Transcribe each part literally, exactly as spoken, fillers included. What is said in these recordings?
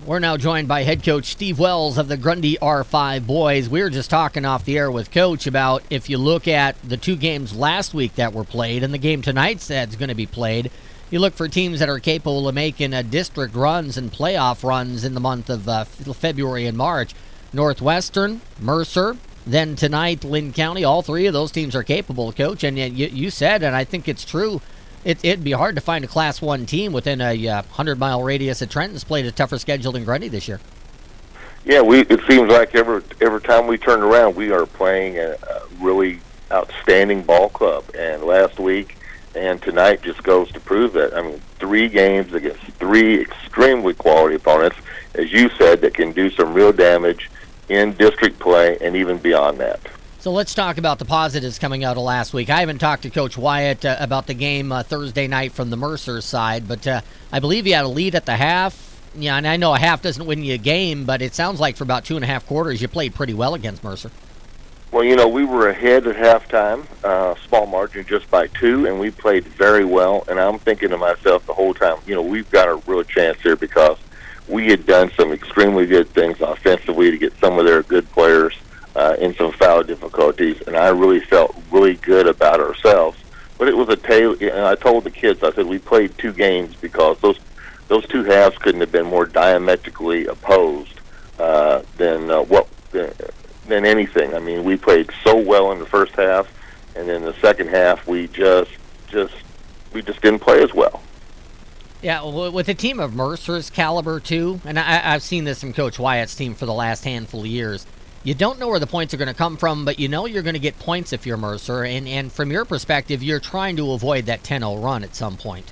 We're now joined by head coach Steve Wells of the Grundy R five boys. We were just talking off the air with Coach about if you look at the two games last week that were played and the game tonight that's going to be played, you look for teams that are capable of making uh, district runs and playoff runs in the month of uh, February and March. Northwestern, Mercer, then tonight Linn County. All three of those teams are capable, Coach. And you, you said, and I think it's true, It, it'd be hard to find a Class one team within a uh, hundred-mile radius of Trenton's played a tougher schedule than Grundy this year. Yeah, we. It seems like every every time we turn around, we are playing a, a really outstanding ball club. And last week and tonight just goes to prove that. I mean, three games against three extremely quality opponents, as you said, that can do some real damage in district play and even beyond that. So let's talk about the positives coming out of last week. I haven't talked to Coach Wyatt uh, about the game uh, Thursday night from the Mercer side, but uh, I believe he had a lead at the half. Yeah, and I know a half doesn't win you a game, but it sounds like for about two and a half quarters you played pretty well against Mercer. Well, you know, we were ahead at halftime, uh, small margin just by two, and we played very well. And I'm thinking to myself the whole time, you know, we've got a real chance here because we had done some extremely good things offensively to get some of their good players Uh, in some foul difficulties, and I really felt really good about ourselves. But it was a tale, and I told the kids, I said, we played two games because those those two halves couldn't have been more diametrically opposed uh, than uh, what than, than anything. I mean, we played so well in the first half, and then the second half we just just we just didn't play as well. Yeah, with a team of Mercer's caliber too, and I, I've seen this from Coach Wyatt's team for the last handful of years. You don't know where the points are going to come from, but you know you're going to get points if you're Mercer. And, and from your perspective, you're trying to avoid that ten oh run at some point.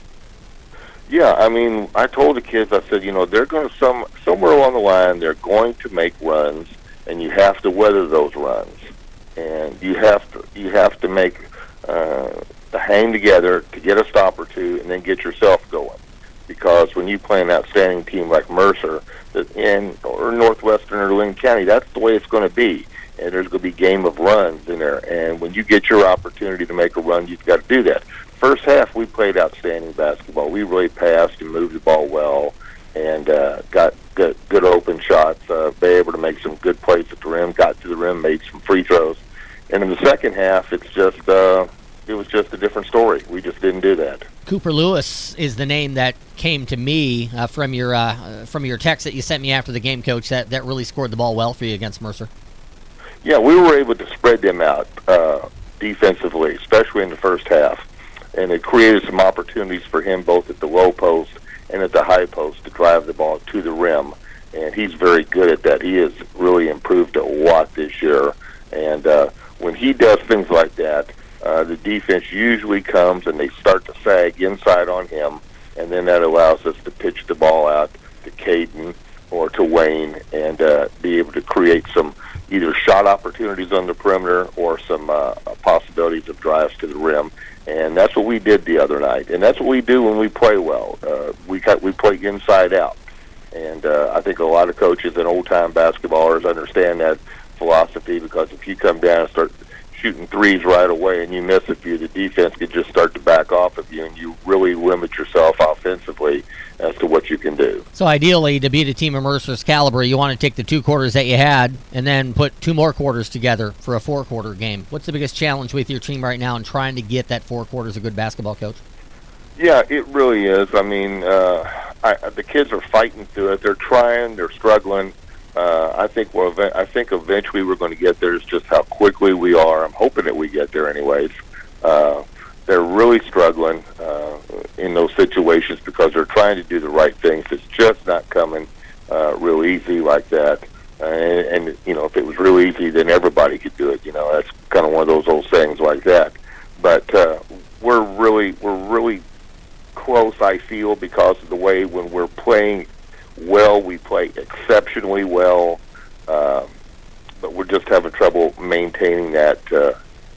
Yeah, I mean, I told the kids, I said, you know, they're going to, some somewhere along the line, they're going to make runs, and you have to weather those runs. And you have to, you have to make, uh, to hang together to get a stop or two and then get yourself going. Because when you play an outstanding team like Mercer, in or Northwestern or Linn County, that's the way it's going to be. And there's going to be game of runs in there. And when you get your opportunity to make a run, you've got to do that. First half, we played outstanding basketball. We really passed and moved the ball well and uh, got good, good open shots, uh, been able to make some good plays at the rim, got to the rim, made some free throws. And in the second half, it's just uh, it was just a different story. We just didn't do that. Cooper Lewis is the name that came to me uh, from your uh, from your text that you sent me after the game, Coach, that, that really scored the ball well for you against Mercer. Yeah, we were able to spread them out uh, defensively, especially in the first half. And it created some opportunities for him both at the low post and at the high post to drive the ball to the rim. And he's very good at that. He has really improved a lot this year. And uh, when he does things like that, Uh, the defense usually comes and they start to sag inside on him, and then that allows us to pitch the ball out to Caden or to Wayne and uh, be able to create some either shot opportunities on the perimeter or some uh, possibilities of drives to the rim. And that's what we did the other night, and that's what we do when we play well. Uh, we got, we play inside out, and uh, I think a lot of coaches and old-time basketballers understand that philosophy because if you come down and start shooting threes right away and you miss a few, the defense could just start to back off of you, and you really limit yourself offensively as to what you can do. So ideally, to beat a team of Mercer's caliber, you want to take the two quarters that you had and then put two more quarters together for a four-quarter game. What's the biggest challenge with your team right now in trying to get that four quarters of good basketball, Coach? Yeah, it really is. I mean, uh, I, the kids are fighting through it. They're trying. They're struggling. Uh, I think we'll. I think eventually we're going to get there. It's just how quickly we are. I'm hoping that we get there, anyways. Uh, they're really struggling uh, in those situations because they're trying to do the right things. It's just not coming uh, real easy like that. Uh, and, and you know, if it was real easy, then everybody could do it. You know, that's kind of one of those old sayings like that. But uh, we're really, we're really close. I feel because of the way when we're playing well, we play exceptionally well, uh, but we're just having trouble maintaining that uh,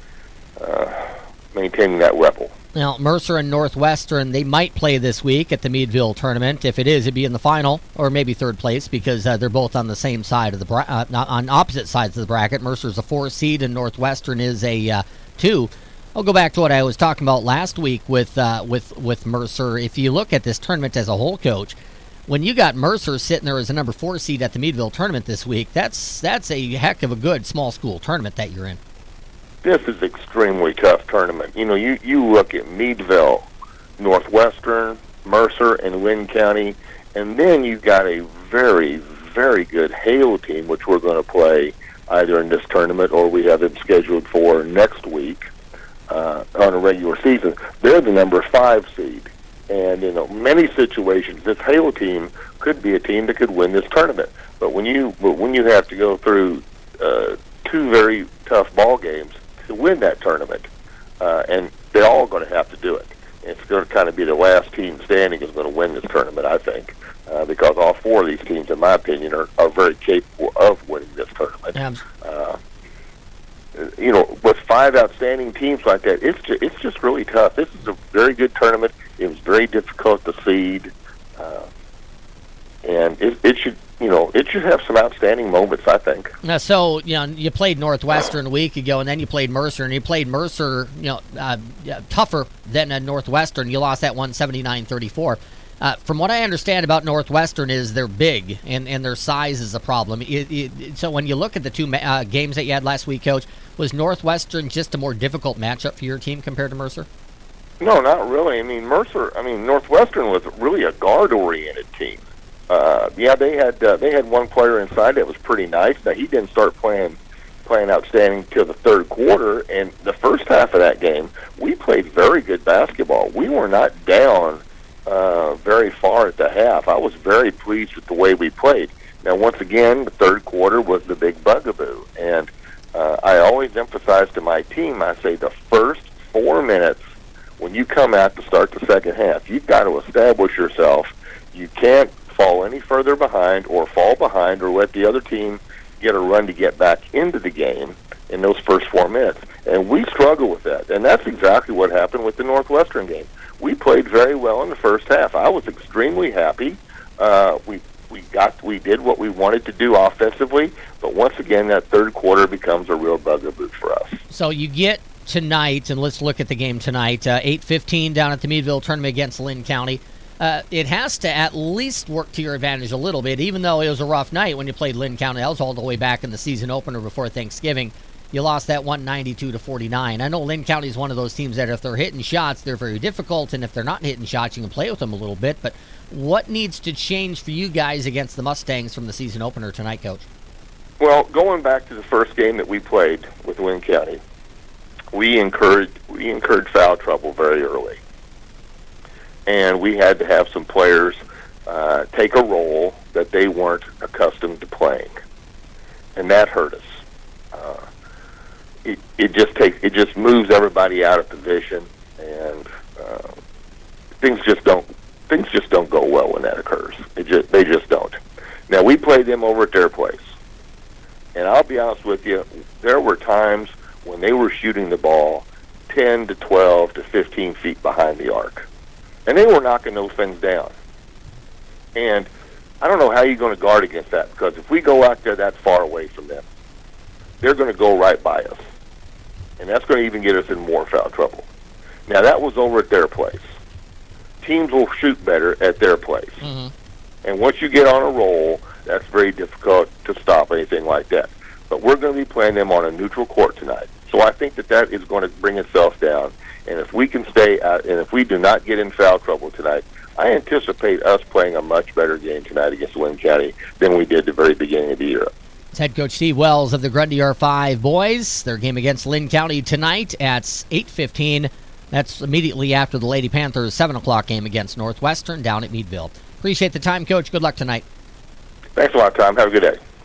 uh, maintaining that level. Now, Mercer and Northwestern, they might play this week at the Meadville tournament. If it is, it'd be in the final or maybe third place because uh, they're both on the same side of the bra- uh, not on opposite sides of the bracket. Mercer's a four seed and Northwestern is a uh, two. I'll go back to what I was talking about last week with uh, with with Mercer. If you look at this tournament as a whole, Coach, when you got Mercer sitting there as a number four seed at the Meadville tournament this week, that's that's a heck of a good small school tournament that you're in. This is an extremely tough tournament. You know, you, you look at Meadville, Northwestern, Mercer, and Lynn County, and then you've got a very, very good Hale team, which we're going to play either in this tournament or we have it scheduled for next week uh, on a regular season. They're the number five seed. And in many situations, this Hale team could be a team that could win this tournament. But when you but when you have to go through uh, two very tough ball games to win that tournament, uh, and they're all going to have to do it. It's going to kind of be the last team standing is going to win this tournament, I think, uh, because all four of these teams, in my opinion, are, are very capable of winning this tournament. Yeah. Uh, you know, with five outstanding teams like that, it's just, it's just really tough. This is a very good tournament. It was very difficult to seed, uh, and it, it should, you know, it should have some outstanding moments, I think. Now, so, you know, you played Northwestern a week ago, and then you played Mercer, and you played Mercer, you know, uh, tougher than a Northwestern. You lost that one seventy-nine thirty-four. Uh, from what I understand about Northwestern is they're big, and, and their size is a problem. It, it, so when you look at the two uh, games that you had last week, Coach, was Northwestern just a more difficult matchup for your team compared to Mercer? No, not really. I mean, Mercer, I mean, Northwestern was really a guard-oriented team. Uh, yeah, they had uh, they had one player inside that was pretty nice. Now, he didn't start playing playing outstanding till the third quarter, and the first half of that game, we played very good basketball. We were not down uh, very far at the half. I was very pleased with the way we played. Now, once again, the third quarter was the big bugaboo, and uh, I always emphasize to my team, I say the first four minutes when you come out to start the second half, you've got to establish yourself. You can't fall any further behind or fall behind or let the other team get a run to get back into the game in those first four minutes. And we struggle with that. And that's exactly what happened with the Northwestern game. We played very well in the first half. I was extremely happy. Uh, we we got we did what we wanted to do offensively, but once again, that third quarter becomes a real bugaboo for us. So you get tonight, and let's look at the game tonight, uh, eight fifteen down at the Meadville tournament against Lynn County. Uh, it has to at least work to your advantage a little bit, even though it was a rough night when you played Lynn County. That was all the way back in the season opener before Thanksgiving. You lost that one ninety-two to forty-nine. I know Lynn County is one of those teams that if they're hitting shots, they're very difficult, and if they're not hitting shots, you can play with them a little bit. But what needs to change for you guys against the Mustangs from the season opener tonight, Coach? Well, going back to the first game that we played with Lynn County, we incurred we incurred foul trouble very early. And we had to have some players uh, take a role that they weren't accustomed to playing, and that hurt us. Uh, it, it just takes it just moves everybody out of position, and uh, things just don't things just don't go well when that occurs. It just they just don't. Now we played them over at their place, and I'll be honest with you, there were times when they were shooting the ball ten to twelve to fifteen feet behind the arc. And they were knocking those things down. And I don't know how you're going to guard against that, because if we go out there that far away from them, they're going to go right by us. And that's going to even get us in more foul trouble. Now, that was over at their place. Teams will shoot better at their place. Mm-hmm. And once you get on a roll, that's very difficult to stop anything like that. But we're going to be playing them on a neutral court tonight. So I think that that is going to bring itself down. And if we can stay out, and if we do not get in foul trouble tonight, I anticipate us playing a much better game tonight against Lynn County than we did at the very beginning of the year. It's head coach Steve Wells of the Grundy R five boys. Their game against Lynn County tonight at eight fifteen. That's immediately after the Lady Panthers' seven o'clock game against Northwestern down at Meadville. Appreciate the time, Coach. Good luck tonight. Thanks a lot, Tom. Have a good day.